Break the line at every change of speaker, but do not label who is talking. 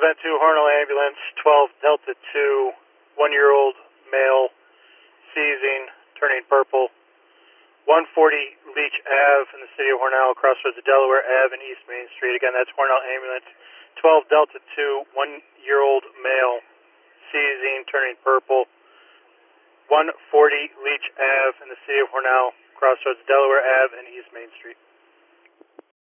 Glen 2, Hornell Ambulance, 12 Delta 2, 1-year-old male, seizing, turning purple. 140 Leach Ave in the city of Hornell, crossroads of Delaware Ave and East Main Street. Again, that's Hornell Ambulance, 12 Delta 2, 1-year-old male, seizing, turning purple. 140 Leach Ave in the city of Hornell, crossroads of Delaware Ave and East Main Street.